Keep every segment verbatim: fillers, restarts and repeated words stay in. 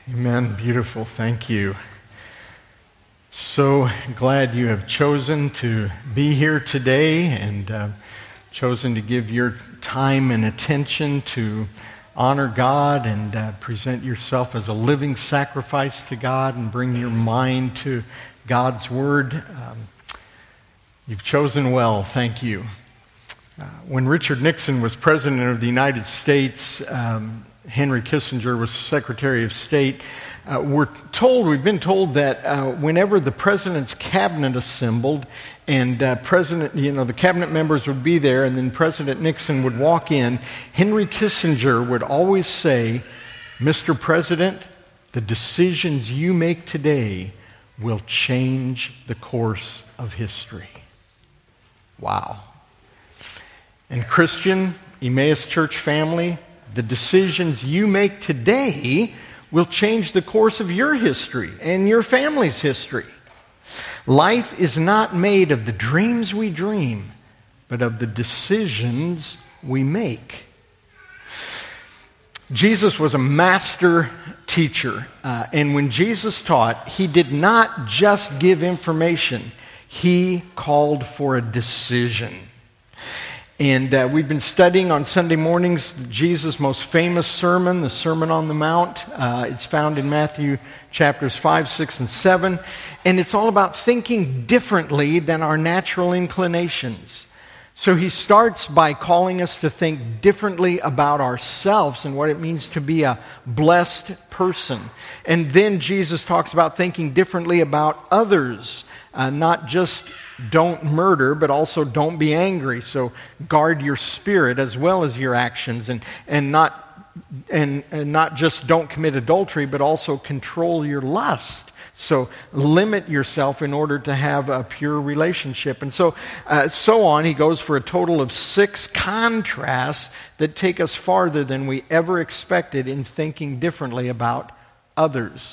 Amen. Beautiful. Thank you. So glad you have chosen to be here today and uh, chosen to give your time and attention to honor God and uh, present yourself as a living sacrifice to God and bring your mind to God's Word. Um, you've chosen well. Thank you. Uh, when Richard Nixon was President of the United States, um, Henry Kissinger was Secretary of State. Uh, we're told, we've been told that uh, whenever the President's cabinet assembled and uh, President, you know, the cabinet members would be there and then President Nixon would walk in, Henry Kissinger would always say, "Mister President, the decisions you make today will change the course of history." Wow. And Christian, Emmaus Church family, the decisions you make today will change the course of your history and your family's history. Life is not made of the dreams we dream, but of the decisions we make. Jesus was a master teacher, uh, and when Jesus taught, he did not just give information, he called for a decision. And uh, we've been studying on Sunday mornings Jesus' most famous sermon, the Sermon on the Mount. Uh, it's found in Matthew chapters five, six, and seven. And it's all about thinking differently than our natural inclinations. So he starts by calling us to think differently about ourselves and what it means to be a blessed person. And then Jesus talks about thinking differently about others, uh, not just don't murder, but also don't be angry. So guard your spirit as well as your actions, and and not and, and not just don't commit adultery, but also control your lust. So limit yourself in order to have a pure relationship, and so uh, so on. He goes for a total of six contrasts that take us farther than we ever expected in thinking differently about others.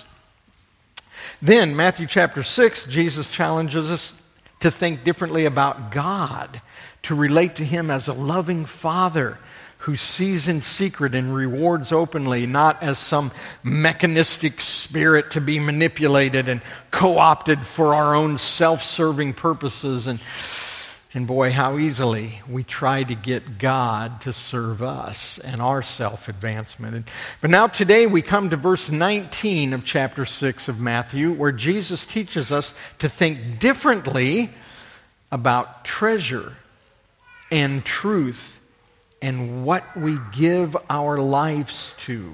Then Matthew chapter six, Jesus challenges us to think differently about God, to relate to Him as a loving Father who sees in secret and rewards openly, not as some mechanistic spirit to be manipulated and co-opted for our own self-serving purposes. And, and boy, how easily we try to get God to serve us and our self-advancement. And, but now today we come to verse nineteen of chapter six of Matthew, where Jesus teaches us to think differently about treasure and truth and what we give our lives to.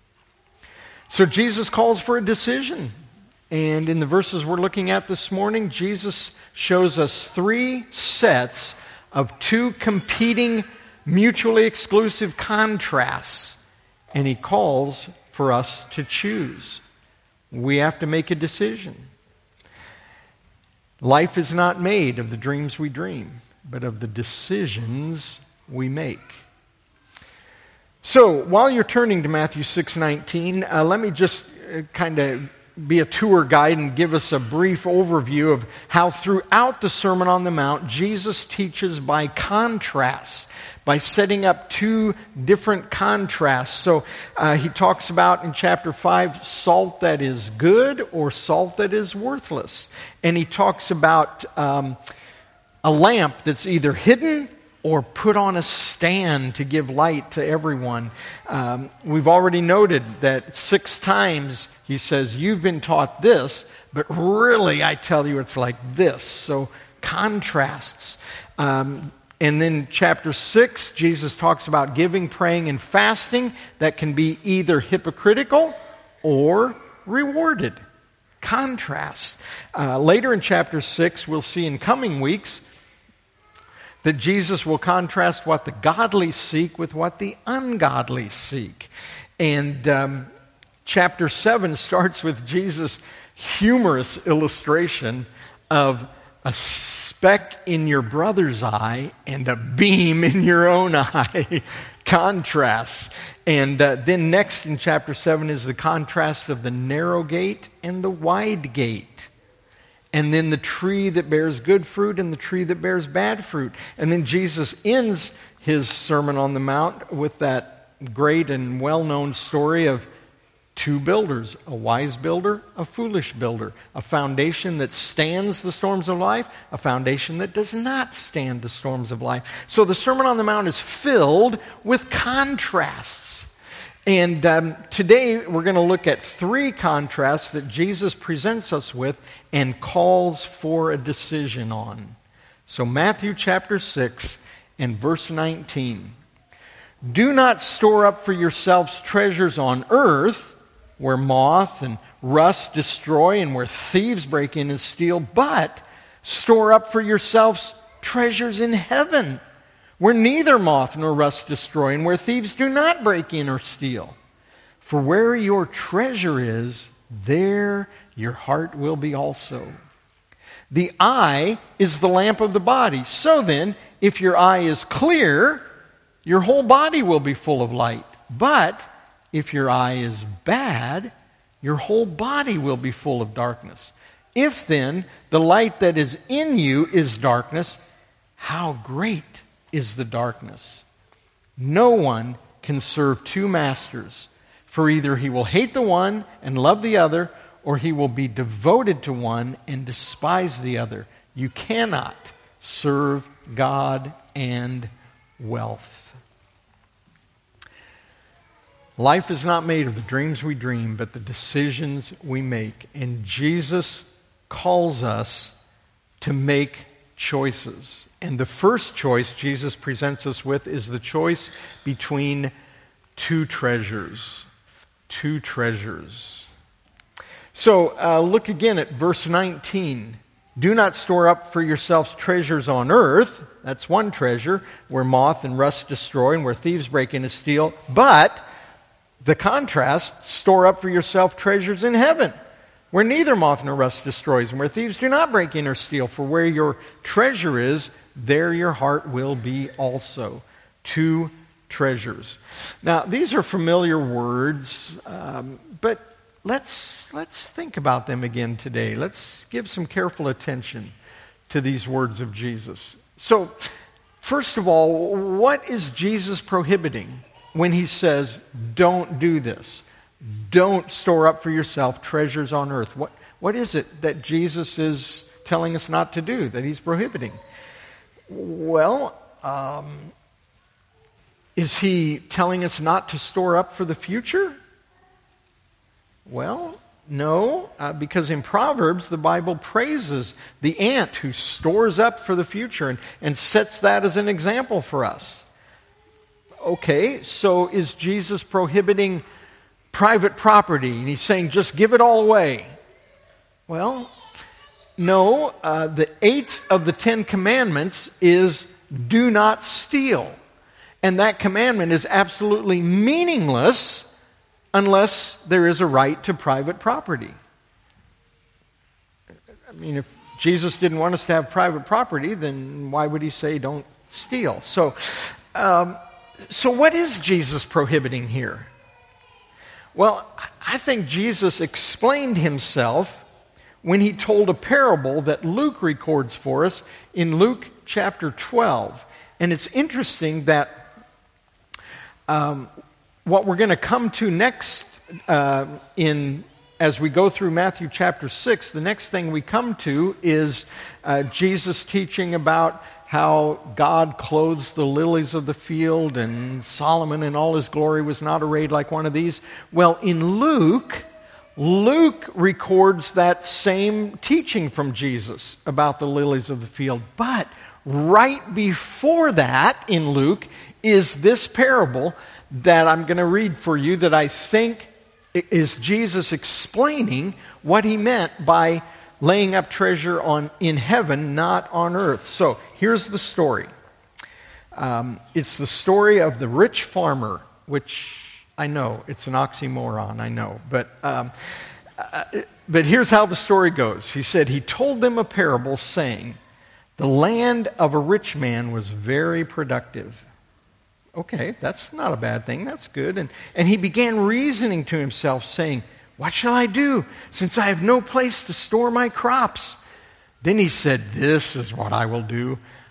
So Jesus calls for a decision. And in the verses we're looking at this morning, Jesus shows us three sets of two competing, mutually exclusive contrasts. And He calls for us to choose. We have to make a decision. Life is not made of the dreams we dream, but of the decisions we make. So, while you're turning to Matthew six nineteen, uh, let me just uh, kind of be a tour guide and give us a brief overview of how throughout the Sermon on the Mount, Jesus teaches by contrast, by setting up two different contrasts. So uh, he talks about in chapter five, salt that is good or salt that is worthless. And he talks about um, a lamp that's either hidden or put on a stand to give light to everyone. Um, we've already noted that six times he says, you've been taught this, but really I tell you it's like this. So contrasts. Um, and then chapter six, Jesus talks about giving, praying, and fasting that can be either hypocritical or rewarded. Contrast. Uh, later in chapter six, we'll see in coming weeks that Jesus will contrast what the godly seek with what the ungodly seek. And um, chapter seven starts with Jesus' humorous illustration of a speck in your brother's eye and a beam in your own eye. Contrasts. And uh, then next in chapter seven is the contrast of the narrow gate and the wide gate. And then the tree that bears good fruit and the tree that bears bad fruit. And then Jesus ends his Sermon on the Mount with that great and well-known story of Two builders, a wise builder, a foolish builder, a foundation that stands the storms of life, a foundation that does not stand the storms of life. So the Sermon on the Mount is filled with contrasts. And um, today we're going to look at three contrasts that Jesus presents us with and calls for a decision on. So Matthew chapter six and verse nineteen. Do not store up for yourselves treasures on earth, where moth and rust destroy and where thieves break in and steal, but store up for yourselves treasures in heaven, where neither moth nor rust destroy and where thieves do not break in or steal. For where your treasure is, there your heart will be also. The eye is the lamp of the body. So then, if your eye is clear, your whole body will be full of light. But if your eye is bad, your whole body will be full of darkness. If then the light that is in you is darkness, how great is the darkness? No one can serve two masters, for either he will hate the one and love the other, or he will be devoted to one and despise the other. You cannot serve God and wealth. Life is not made of the dreams we dream, but the decisions we make. And Jesus calls us to make choices. And the first choice Jesus presents us with is the choice between two treasures. Two treasures. So uh, look again at verse nineteen. Do not store up for yourselves treasures on earth. That's one treasure, where moth and rust destroy and where thieves break in and steal. But the contrast, store up for yourself treasures in heaven, where neither moth nor rust destroys, and where thieves do not break in or steal. For where your treasure is, there your heart will be also. Two treasures. Now, these are familiar words, um, but let's let's think about them again today. Let's give some careful attention to these words of Jesus. So, first of all, what is Jesus prohibiting when he says, don't do this? Don't store up for yourself treasures on earth. What, what is it that Jesus is telling us not to do, that he's prohibiting? Well, um, is he telling us not to store up for the future? Well, no, uh, because in Proverbs, the Bible praises the ant who stores up for the future and, and sets that as an example for us. Okay, so is Jesus prohibiting private property? And he's saying, just give it all away. Well, no. Uh, the eighth of the Ten Commandments is do not steal. And that commandment is absolutely meaningless unless there is a right to private property. I mean, if Jesus didn't want us to have private property, then why would he say don't steal? So, um, So what is Jesus prohibiting here? Well, I think Jesus explained himself when he told a parable that Luke records for us in Luke chapter twelve. And it's interesting that um, what we're going to come to next uh, in as we go through Matthew chapter six, the next thing we come to is uh, Jesus teaching about how God clothes the lilies of the field, and Solomon in all his glory was not arrayed like one of these. Well, in Luke, Luke records that same teaching from Jesus about the lilies of the field. But right before that in Luke is this parable that I'm going to read for you that I think is Jesus explaining what he meant by laying up treasure on in heaven, not on earth. So here's the story. Um, it's the story of the rich farmer, which I know it's an oxymoron, I know, but um, uh, but here's how the story goes. He said he told them a parable, saying, "The land of a rich man was very productive." Okay, that's not a bad thing. That's good. And and he began reasoning to himself, saying, "What shall I do, since I have no place to store my crops?" Then he said, "This is what I will do.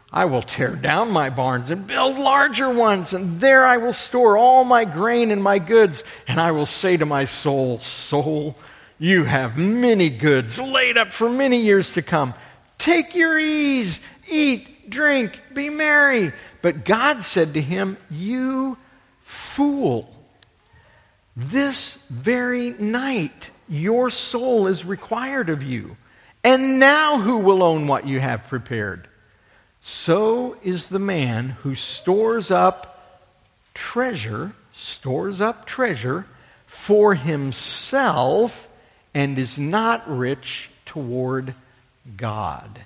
I will tear down my barns and build larger ones, and there I will store all my grain and my goods. And I will say to my soul, soul, you have many goods laid up for many years to come. Take your ease, eat, drink, be merry. But God said to him, you fool, this very night your soul is required of you. And now who will own what you have prepared? So is the man who stores up treasure, stores up treasure for himself and is not rich toward God.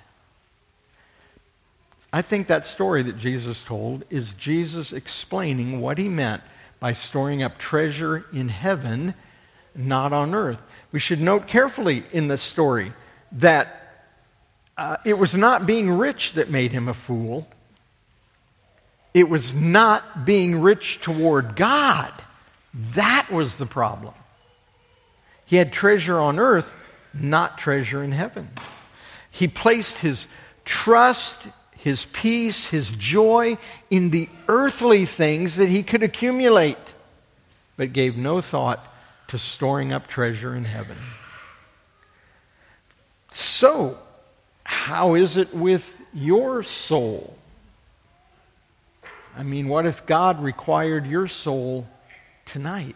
I think that story that Jesus told is Jesus explaining what he meant by storing up treasure in heaven, not on earth. We should note carefully in this story that uh, it was not being rich that made him a fool. It was not being rich toward God. That was the problem. He had treasure on earth, not treasure in heaven. He placed his trust, his peace, his joy in the earthly things that he could accumulate, but gave no thought to storing up treasure in heaven. So, how is it with your soul? I mean, what if God required your soul tonight?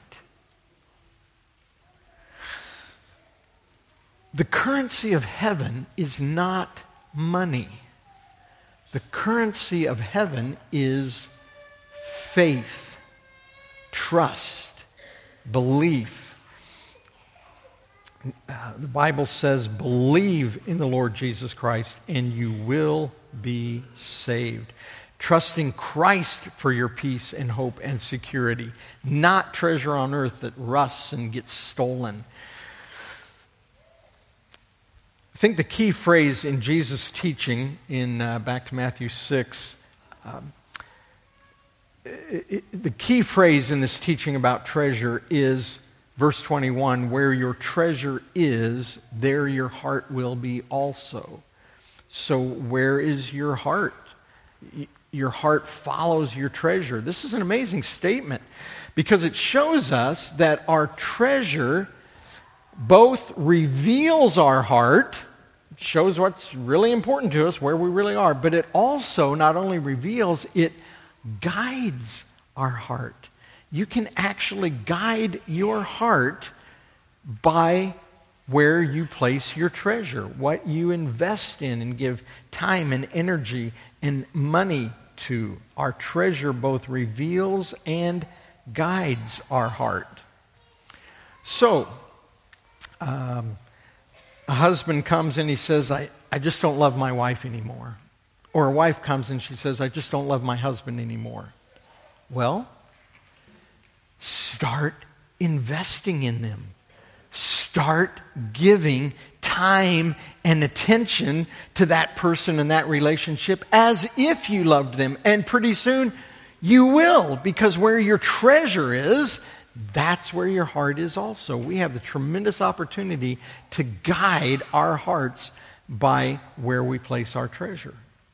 The currency of heaven is not money. The currency of heaven is faith, trust, belief. Uh, the Bible says, believe in the Lord Jesus Christ and you will be saved. Trusting Christ for your peace and hope and security, not treasure on earth that rusts and gets stolen. I think the key phrase in Jesus' teaching, in uh, back to Matthew six, um, it, it, the key phrase in this teaching about treasure is verse twenty-one, where your treasure is, there your heart will be also. So where is your heart? Your heart follows your treasure. This is an amazing statement because it shows us that our treasure both reveals our heart, shows what's really important to us, where we really are, but it also not only reveals, it guides our heart. You can actually guide your heart by where you place your treasure, what you invest in and give time and energy and money to. Our treasure both reveals and guides our heart. So, um, a husband comes and he says, I, I just don't love my wife anymore. Or a wife comes and she says, I just don't love my husband anymore. Well, start investing in them. Start giving time and attention to that person and that relationship as if you loved them. And pretty soon you will, because where your treasure is, that's where your heart is also. We have the tremendous opportunity to guide our hearts by where we place our treasure.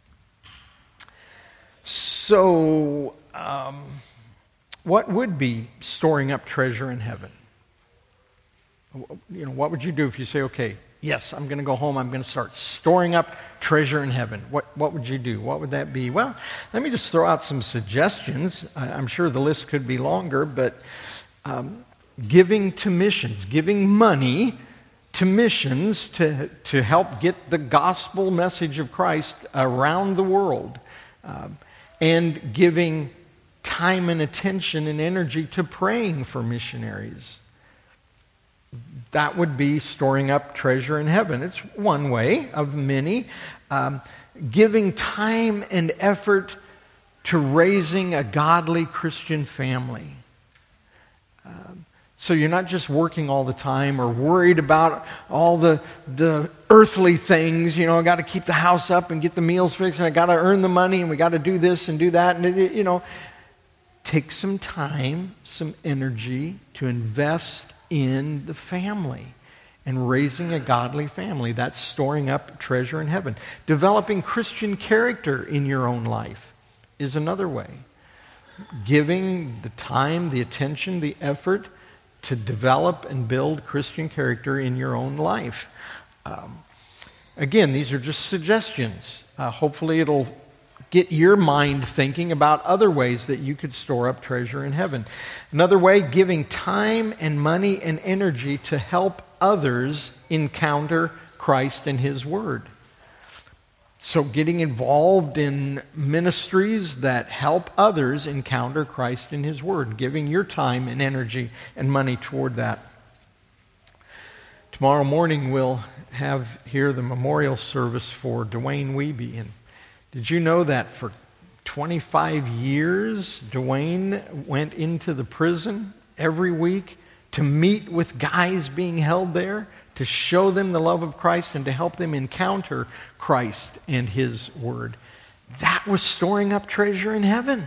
So, um, what would be storing up treasure in heaven? You know, what would you do if you say, okay, yes, I'm going to go home, I'm going to start storing up treasure in heaven. What, what would you do? What would that be? Well, let me just throw out some suggestions. I'm sure the list could be longer, but um, giving to missions, giving money to missions to, to help get the gospel message of Christ around the world, um, and giving time and attention and energy to praying for missionaries. That would be storing up treasure in heaven. It's one way of many. Um, giving time and effort to raising a godly Christian family. Um, so you're not just working all the time or worried about all the, the earthly things. You know, I got to keep the house up and get the meals fixed, and I got to earn the money, and we got to do this and do that. And, it, you know, take some time, some energy to invest in the family and raising a godly family. That's storing up treasure in heaven. Developing Christian character in your own life is another way. Giving the time, the attention, the effort to develop and build Christian character in your own life. Um, again, these are just suggestions. Uh, hopefully it'll get your mind thinking about other ways that you could store up treasure in heaven. Another way, giving time and money and energy to help others encounter Christ and His Word. So getting involved in ministries that help others encounter Christ and His Word, giving your time and energy and money toward that. Tomorrow morning we'll have here the memorial service for Dwayne Wiebe. And did you know that for twenty-five years, Dwayne went into the prison every week to meet with guys being held there, to show them the love of Christ and to help them encounter Christ and His Word? That was storing up treasure in heaven.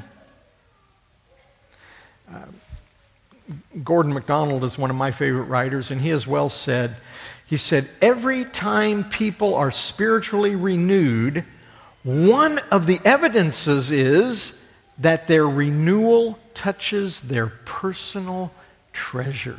Uh, Gordon MacDonald is one of my favorite writers, and he has well said, he said, every time people are spiritually renewed, one of the evidences is that their renewal touches their personal treasure.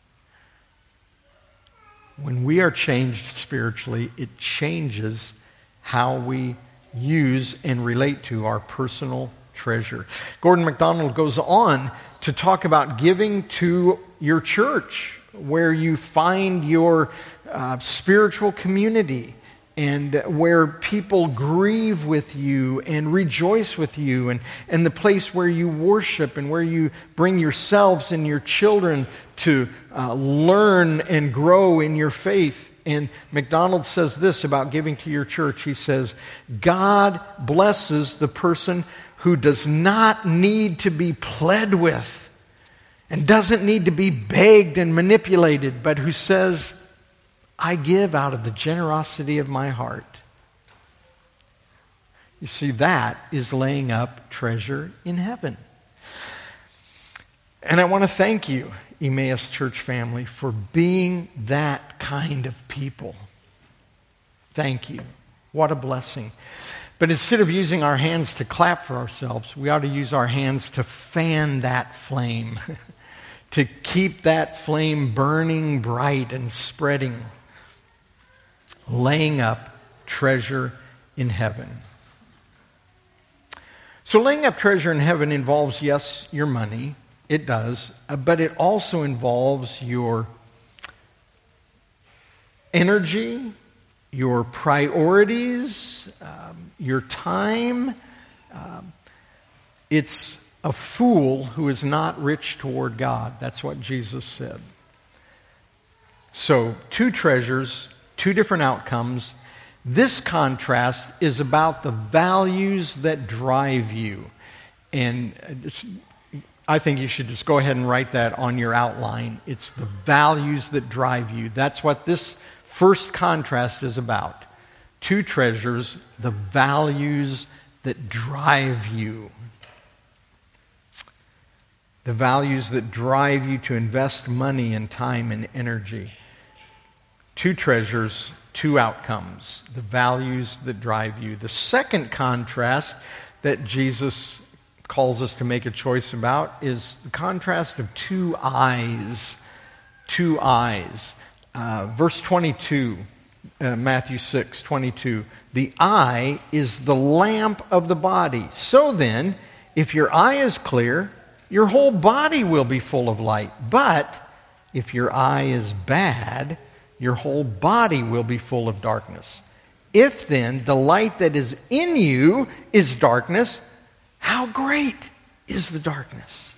When we are changed spiritually, it changes how we use and relate to our personal treasure. Gordon MacDonald goes on to talk about giving to your church, where you find your uh, spiritual community, and where people grieve with you and rejoice with you, and, and the place where you worship and where you bring yourselves and your children to uh, learn and grow in your faith. And MacDonald says this about giving to your church. He says, God blesses the person who does not need to be pled with and doesn't need to be begged and manipulated, but who says, I give out of the generosity of my heart. You see, that is laying up treasure in heaven. And I want to thank you, Emmaus Church family, for being that kind of people. Thank you. What a blessing. But instead of using our hands to clap for ourselves, we ought to use our hands to fan that flame, to keep that flame burning bright and spreading, laying up treasure in heaven. So laying up treasure in heaven involves, yes, your money. It does. Uh, but it also involves your energy, your priorities, um, your time. Um, it's a fool who is not rich toward God. That's what Jesus said. So, two treasures, two different outcomes. This contrast is about the values that drive you. And it's, I think you should just go ahead and write that on your outline. It's the values that drive you. That's what this first contrast is about. Two treasures, the values that drive you. The values that drive you to invest money and time and energy. Two treasures, two outcomes. The values that drive you. The second contrast that Jesus calls us to make a choice about is the contrast of two eyes. Two eyes. Uh, verse twenty-two, uh, Matthew six, twenty-two. The eye is the lamp of the body. So then, if your eye is clear, your whole body will be full of light. But if your eye is bad, your whole body will be full of darkness. If then the light that is in you is darkness, how great is the darkness?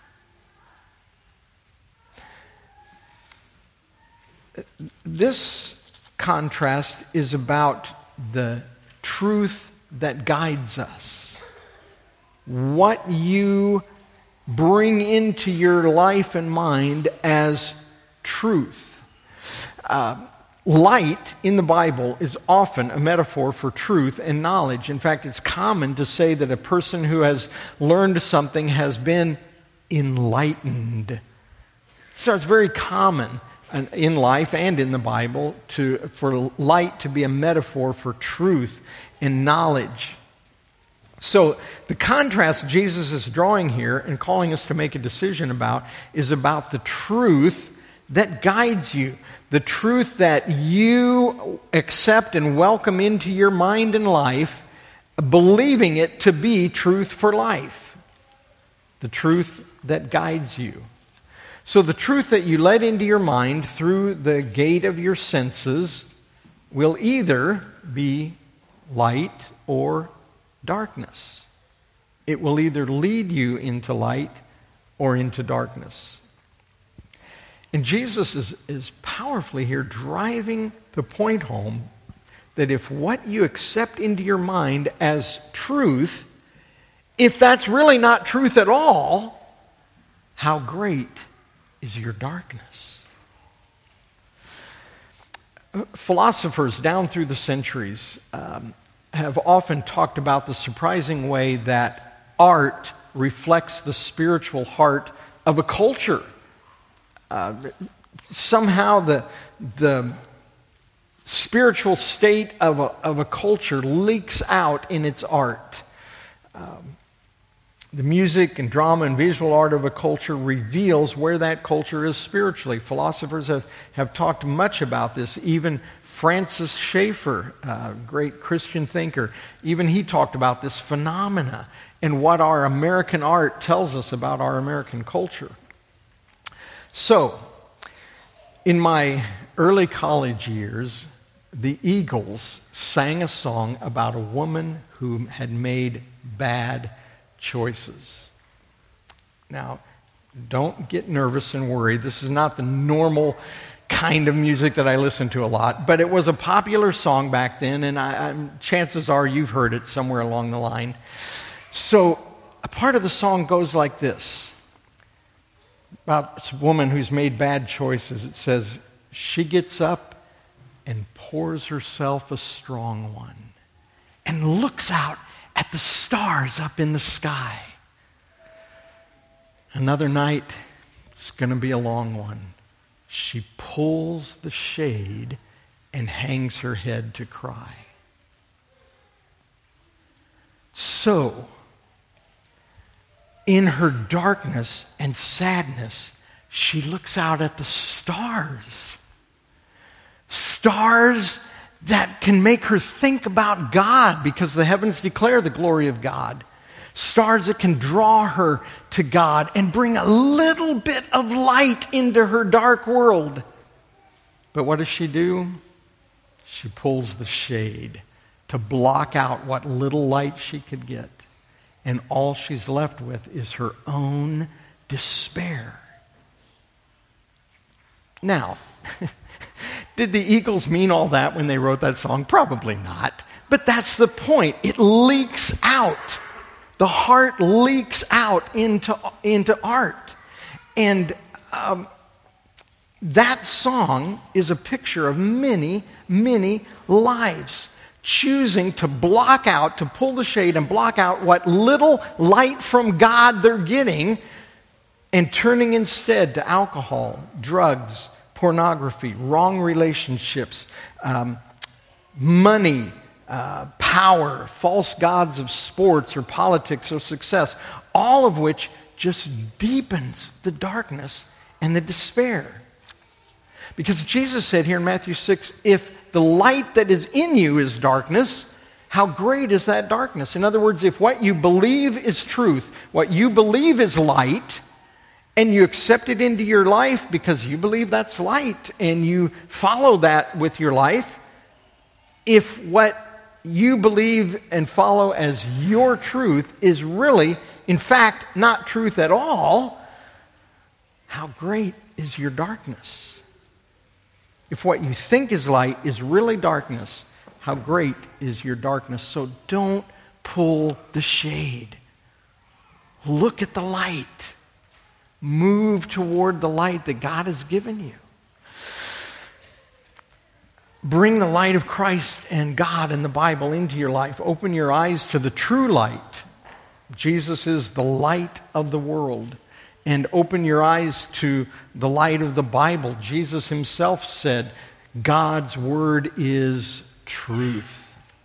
This contrast is about the truth that guides us. What you bring into your life and mind as truth. Uh, light in the Bible is often a metaphor for truth and knowledge. In fact, it's common to say that a person who has learned something has been enlightened. So it's very common in life and in the Bible, to, for light to be a metaphor for truth and knowledge. So the contrast Jesus is drawing here and calling us to make a decision about is about the truth that guides you, the truth that you accept and welcome into your mind and life, believing it to be truth for life, the truth that guides you. So the truth that you let into your mind through the gate of your senses will either be light or darkness. It will either lead you into light or into darkness. And Jesus is, is powerfully here driving the point home that if what you accept into your mind as truth, if that's really not truth at all, how great is your darkness. Philosophers down through the centuries um, have often talked about the surprising way that art reflects the spiritual heart of a culture. Uh, somehow the, the spiritual state of a, of a culture leaks out in its art. Um, The music and drama and visual art of a culture reveals where that culture is spiritually. Philosophers have, have talked much about this. Even Francis Schaeffer, a great Christian thinker, even he talked about this phenomena and what our American art tells us about our American culture. So, in my early college years, the Eagles sang a song about a woman who had made bad choices. Now, don't get nervous and worried. This is not the normal kind of music that I listen to a lot, but it was a popular song back then, and I, I, chances are you've heard it somewhere along the line. So, a part of the song goes like this. About this woman who's made bad choices. It says, she gets up and pours herself a strong one and looks out at the stars up in the sky. Another night, it's going to be a long one. She pulls the shade and hangs her head to cry. So, in her darkness and sadness, she looks out at the stars. Stars that can make her think about God because the heavens declare the glory of God. Stars that can draw her to God and bring a little bit of light into her dark world. But what does she do? She pulls the shade to block out what little light she could get. And all she's left with is her own despair. Now, did the Eagles mean all that when they wrote that song? Probably not. But that's the point. It leaks out. The heart leaks out into, into art. And um, that song is a picture of many, many lives choosing to block out, to pull the shade and block out what little light from God they're getting and turning instead to alcohol, drugs, pornography, wrong relationships, um, money, uh, power, false gods of sports or politics or success, all of which just deepens the darkness and the despair. Because Jesus said here in Matthew six, if the light that is in you is darkness, how great is that darkness? In other words, if what you believe is truth, what you believe is light, and you accept it into your life because you believe that's light, and you follow that with your life, if what you believe and follow as your truth is really, in fact, not truth at all, how great is your darkness? If what you think is light is really darkness, how great is your darkness? So don't pull the shade. Look at the light. Move toward the light that God has given you. Bring the light of Christ and God and the Bible into your life. Open your eyes to the true light. Jesus is the light of the world. and open your eyes to the light of the Bible. Jesus himself said, God's word is truth.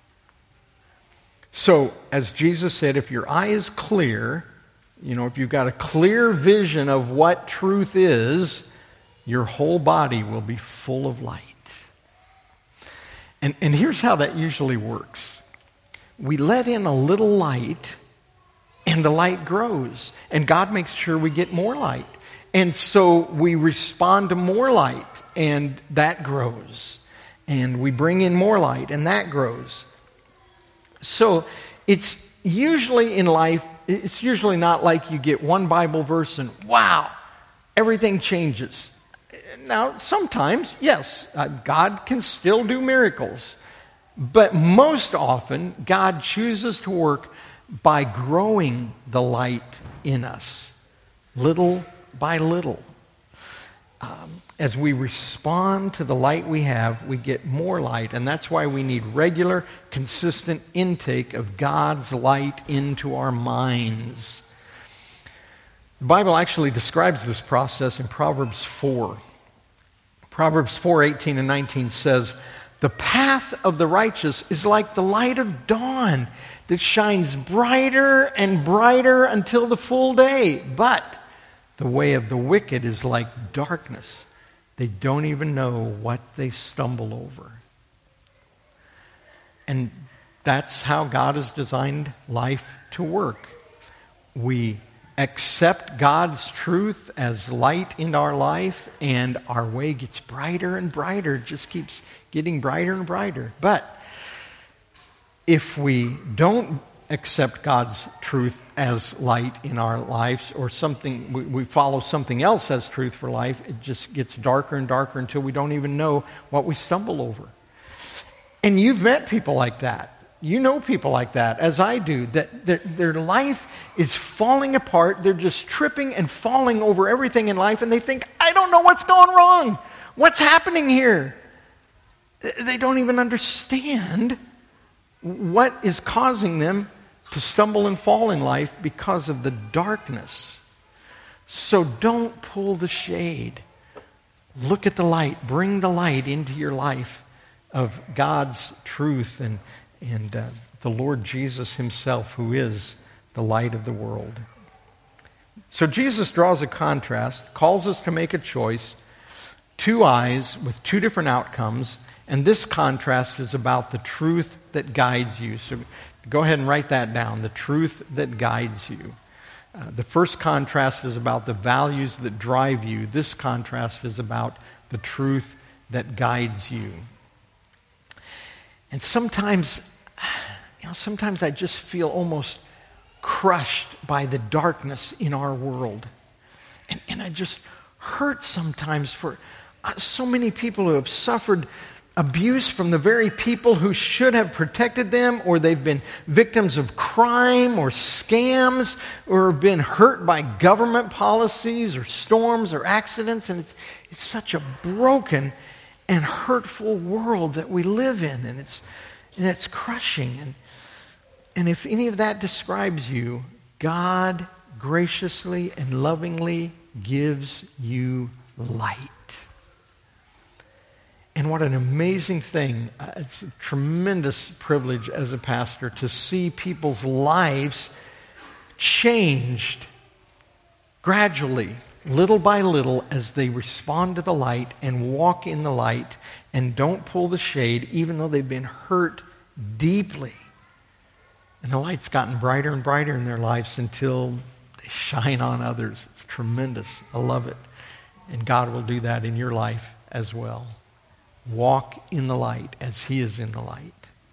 So, as Jesus said, if your eye is clear, you know, if you've got a clear vision of what truth is, your whole body will be full of light. And, and here's how that usually works. We let in a little light, and the light grows. And God makes sure we get more light. And so we respond to more light, and that grows. And we bring in more light, and that grows. So it's usually in life, it's usually not like you get one Bible verse and wow, everything changes. Now, sometimes, yes, uh, God can still do miracles. But most often, God chooses to work by growing the light in us, little by little. Um, as we respond to the light we have, we get more light, and that's why we need regular, consistent intake of God's light into our minds. The Bible actually describes this process in Proverbs four. Proverbs four, eighteen and nineteen says, "The path of the righteous is like the light of dawn that shines brighter and brighter until the full day. But the way of the wicked is like darkness. They don't even know what they stumble over." And that's how God has designed life to work. We accept God's truth as light in our life, and our way gets brighter and brighter. It just keeps getting brighter and brighter. But if we don't accept God's truth as light in our lives, or something, we, we follow something else as truth for life, it just gets darker and darker until we don't even know what we stumble over. And you've met people like that. You know people like that, as I do, that their, their life is falling apart. They're just tripping and falling over everything in life, and they think, I don't know what's going wrong. What's happening here? They don't even understand what is causing them to stumble and fall in life because of the darkness. So don't pull the shade. Look at the light. Bring the light into your life of God's truth and and uh, the Lord Jesus himself, who is the light of the world. So Jesus draws a contrast, calls us to make a choice, two eyes with two different outcomes, and this contrast is about the truth that guides you. So go ahead and write that down, the truth that guides you. Uh, the first contrast is about the values that drive you. This contrast is about the truth that guides you. And sometimes, you know, sometimes I just feel almost crushed by the darkness in our world. And, and I just hurt sometimes for uh, so many people who have suffered abuse from the very people who should have protected them, or they've been victims of crime or scams, or have been hurt by government policies or storms or accidents. And it's, it's such a broken and hurtful world that we live in, and it's and it's crushing. And and if any of that describes you, God graciously and lovingly gives you light. And what an amazing thing. Uh, it's a tremendous privilege as a pastor to see people's lives changed gradually, little by little, as they respond to the light and walk in the light and don't pull the shade, even though they've been hurt deeply. And the light's gotten brighter and brighter in their lives until they shine on others. It's tremendous. I love it. And God will do that in your life as well. Walk in the light as He is in the light.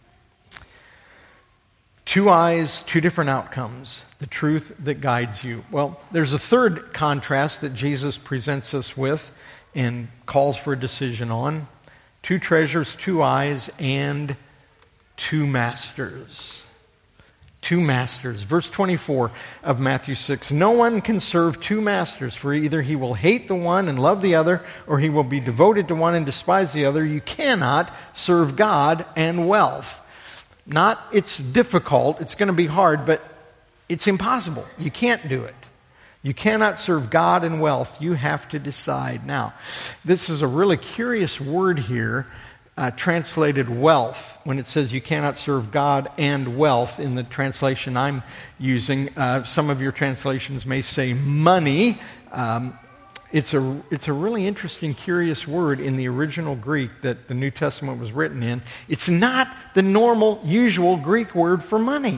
Two eyes, two different outcomes. The truth that guides you. Well, there's a third contrast that Jesus presents us with and calls for a decision on. Two treasures, two eyes, and two masters. Two masters. Verse twenty-four of Matthew six. No one can serve two masters, for either he will hate the one and love the other, or he will be devoted to one and despise the other. You cannot serve God and wealth. Not it's difficult, it's going to be hard, but it's impossible. You can't do it. You cannot serve God and wealth. You have to decide. Now, this is a really curious word here, uh, translated wealth, when it says you cannot serve God and wealth in the translation I'm using. Uh, some of your translations may say money. Um, it's a, it's a really interesting, curious word in the original Greek that the New Testament was written in. It's not the normal, usual Greek word for money.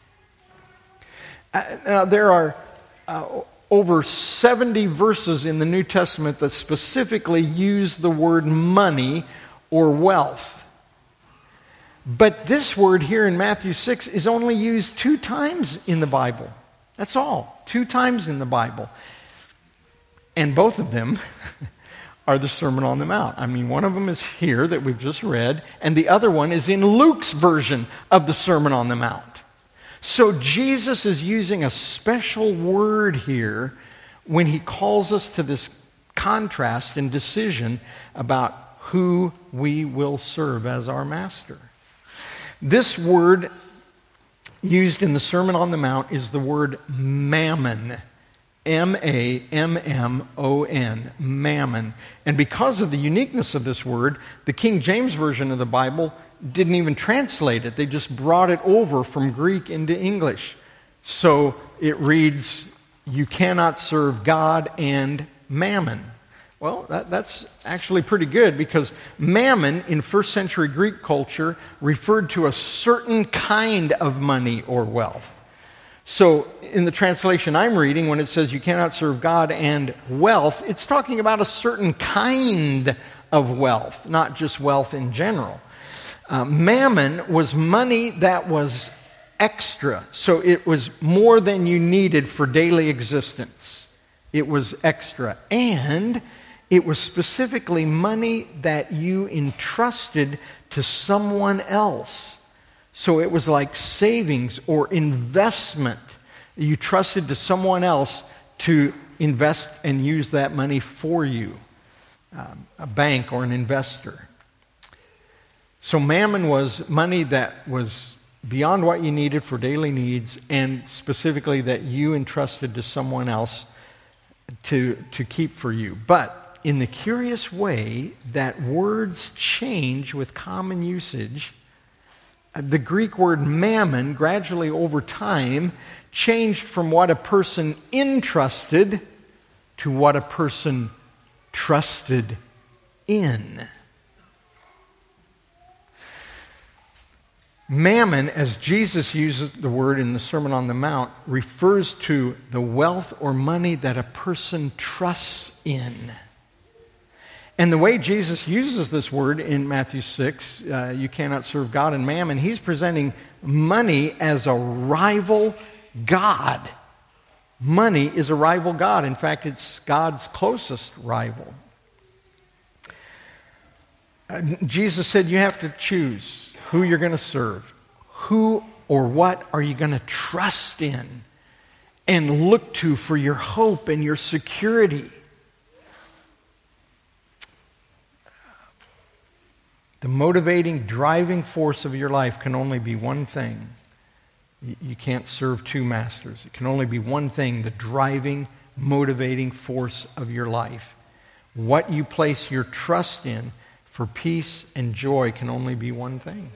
Uh, now, there are uh, over seventy verses in the New Testament that specifically use the word money or wealth. But this word here in Matthew six is only used two times in the Bible. That's all. Two times in the Bible. And both of them are the Sermon on the Mount. I mean, one of them is here that we've just read, and the other one is in Luke's version of the Sermon on the Mount. So Jesus is using a special word here when he calls us to this contrast and decision about who we will serve as our master. This word used in the Sermon on the Mount is the word mammon. M A M M O N, mammon. And because of the uniqueness of this word, the King James Version of the Bible didn't even translate it. They just brought it over from Greek into English. So it reads, you cannot serve God and mammon. Well, that, that's actually pretty good, because mammon in first century Greek culture referred to a certain kind of money or wealth. So in the translation I'm reading, when it says you cannot serve God and wealth, it's talking about a certain kind of wealth, not just wealth in general. Uh, mammon was money that was extra, so it was more than you needed for daily existence. It was extra. And it was specifically money that you entrusted to someone else. So it was like savings or investment. You trusted to someone else to invest and use that money for you, um, a bank or an investor. So mammon was money that was beyond what you needed for daily needs, and specifically that you entrusted to someone else to, to keep for you. But in the curious way that words change with common usage, the Greek word mammon gradually over time changed from what a person entrusted to what a person trusted in. Mammon, as Jesus uses the word in the Sermon on the Mount, refers to the wealth or money that a person trusts in. And the way Jesus uses this word in Matthew six, uh, you cannot serve God and mammon, he's presenting money as a rival god. Money is a rival god. In fact, it's God's closest rival. Uh, Jesus said you have to choose who you're going to serve. Who or what are you going to trust in and look to for your hope and your security? The motivating, driving force of your life can only be one thing. You can't serve two masters. It can only be one thing, the driving, motivating force of your life. What you place your trust in for peace and joy can only be one thing.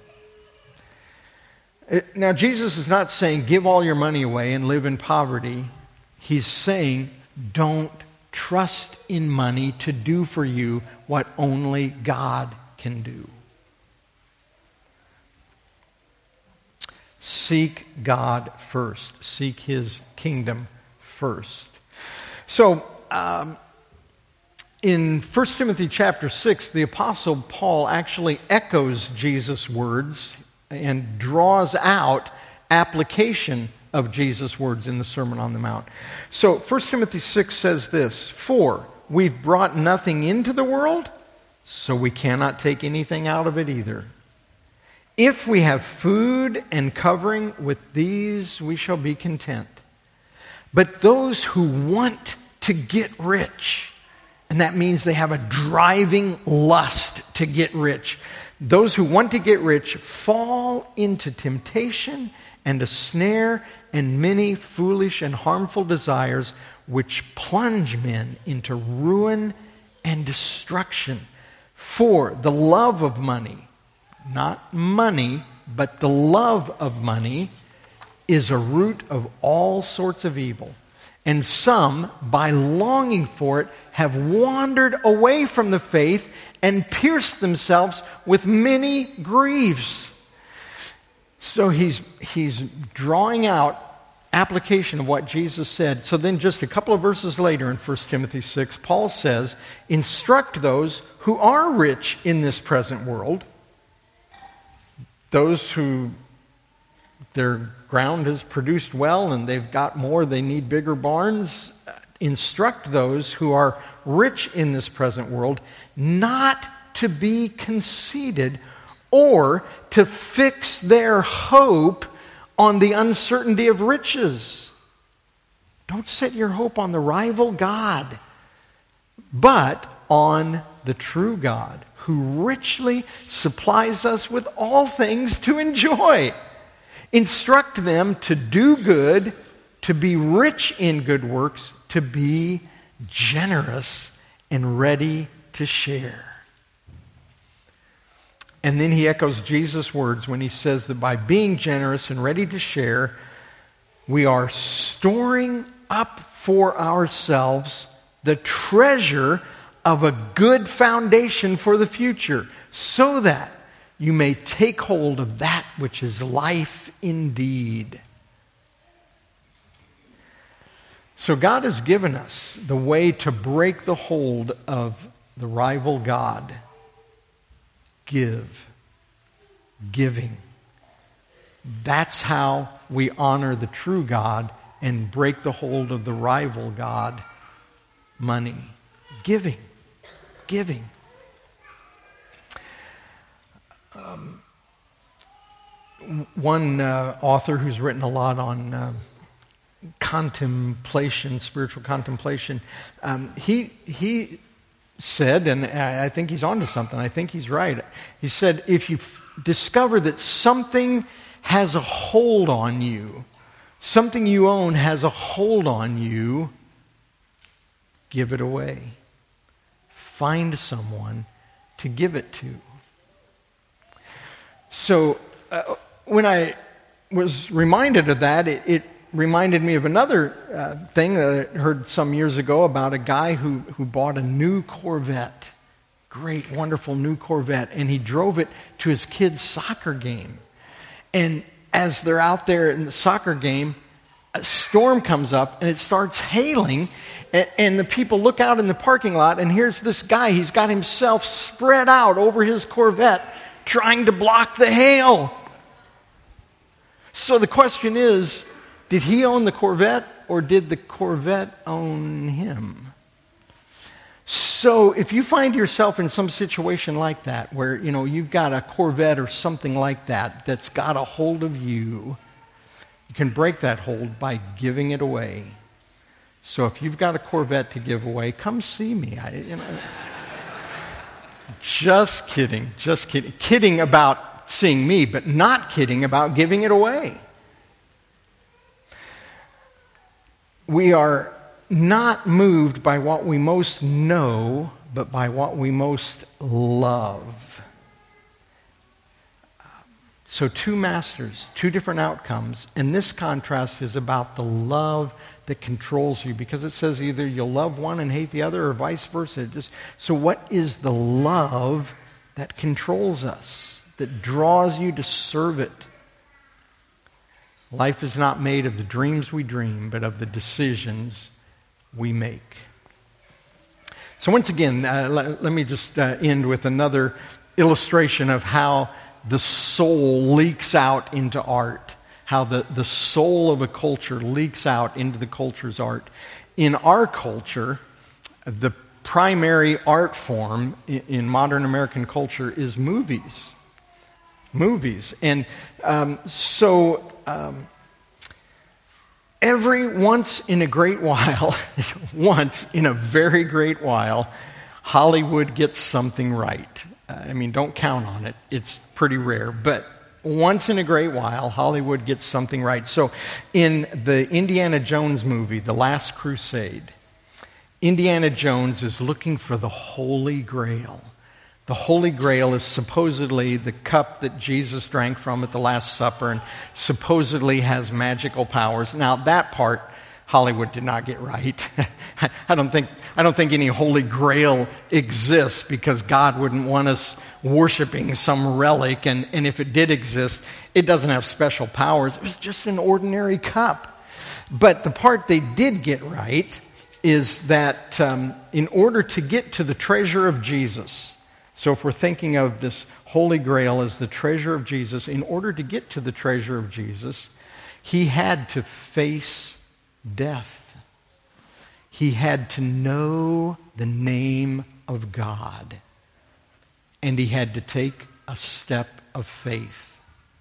Now, Jesus is not saying give all your money away and live in poverty. He's saying don't trust in money to do for you what only God can do. Seek God first. Seek His kingdom first. So, um, in First Timothy chapter six, the Apostle Paul actually echoes Jesus' words and draws out application of Jesus' words in the Sermon on the Mount. So First Timothy six says this, For we've brought nothing into the world, so we cannot take anything out of it either. If we have food and covering, with these we shall be content. But those who want to get rich, and that means they have a driving lust to get rich, those who want to get rich fall into temptation and a snare and many foolish and harmful desires, which plunge men into ruin and destruction. For the love of money, not money, but the love of money, is a root of all sorts of evil. And some, by longing for it, have wandered away from the faith and pierced themselves with many griefs. So he's, he's drawing out application of what Jesus said. So then just a couple of verses later in First Timothy six, Paul says, instruct those who are rich in this present world, those who their ground has produced well and they've got more, they need bigger barns. Instruct those who are rich in this present world not to be conceited or to fix their hope on the uncertainty of riches. Don't set your hope on the rival God, but on the true God, who richly supplies us with all things to enjoy. Instruct them to do good, to be rich in good works, to be generous and ready to share. And then he echoes Jesus' words when he says that by being generous and ready to share, we are storing up for ourselves the treasure of a good foundation for the future, so that you may take hold of that which is life indeed. So God has given us the way to break the hold of the rival God. Give. Giving. That's how we honor the true God and break the hold of the rival God, money. Giving. Giving. Um, one uh, author who's written a lot on uh, contemplation, spiritual contemplation, um, he he said, and I think he's onto something, I think he's right. He said, if you f- discover that something has a hold on you, something you own has a hold on you, give it away. Find someone to give it to. So uh, when I was reminded of that, it, it reminded me of another uh, thing that I heard some years ago about a guy who, who bought a new Corvette. Great, wonderful new Corvette. And he drove it to his kid's soccer game. And as they're out there in the soccer game, a storm comes up and it starts hailing. And, and the people look out in the parking lot, and here's this guy. He's got himself spread out over his Corvette trying to block the hail. So the question is, did he own the Corvette, or did the Corvette own him? So if you find yourself in some situation like that, where you know you've got a Corvette or something like that that's got a hold of you, you can break that hold by giving it away. So if you've got a Corvette to give away, come see me. I, you know, just kidding, just kidding, kidding about seeing me, but not kidding about giving it away. We are not moved by what we most know, but by what we most love. So two masters, two different outcomes, and this contrast is about the love that controls you, because it says either you'll love one and hate the other, or vice versa. Just, so what is the love that controls us, that draws you to serve it? Life is not made of the dreams we dream, but of the decisions we make. So once again, uh, let, let me just uh, end with another illustration of how the soul leaks out into art, how the, the soul of a culture leaks out into the culture's art. In our culture, the primary art form in, in modern American culture is movies. Movies. And um, so um, every once in a great while, once in a very great while, Hollywood gets something right. Uh, I mean, don't count on it. It's pretty rare. But once in a great while, Hollywood gets something right. So in the Indiana Jones movie, The Last Crusade, Indiana Jones is looking for the Holy Grail. The Holy Grail is supposedly the cup that Jesus drank from at the Last Supper and supposedly has magical powers. Now, that part Hollywood did not get right. I don't think I don't think any Holy Grail exists because God wouldn't want us worshiping some relic, and, and if it did exist, it doesn't have special powers. It was just an ordinary cup. But the part they did get right is that um, in order to get to the treasure of Jesus, so if we're thinking of this Holy Grail as the treasure of Jesus, in order to get to the treasure of Jesus, he had to face death. He had to know the name of God. And he had to take a step of faith.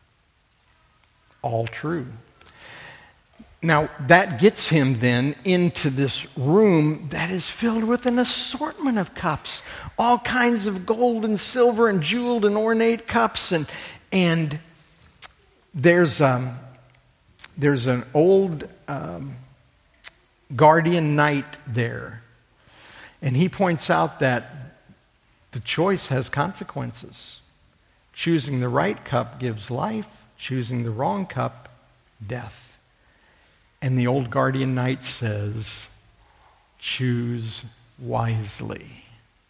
All true. Now, that gets him then into this room that is filled with an assortment of cups. All kinds of gold and silver and jeweled and ornate cups. And, and there's, um, there's an old um, guardian knight there. And he points out that the choice has consequences. Choosing the right cup gives life. Choosing the wrong cup, death. And the old guardian knight says, choose wisely.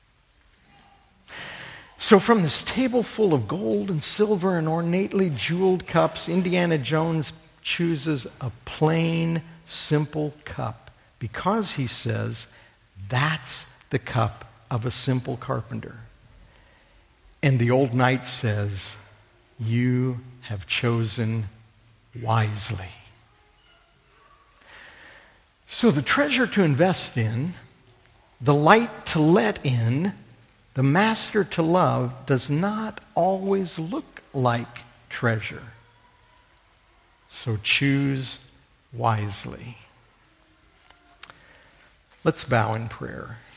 So from this table full of gold and silver and ornately jeweled cups, Indiana Jones chooses a plain, simple cup because he says, that's the cup of a simple carpenter. And the old knight says, you have chosen wisely. So the treasure to invest in, the light to let in, the master to love does not always look like treasure. So choose wisely. Let's bow in prayer.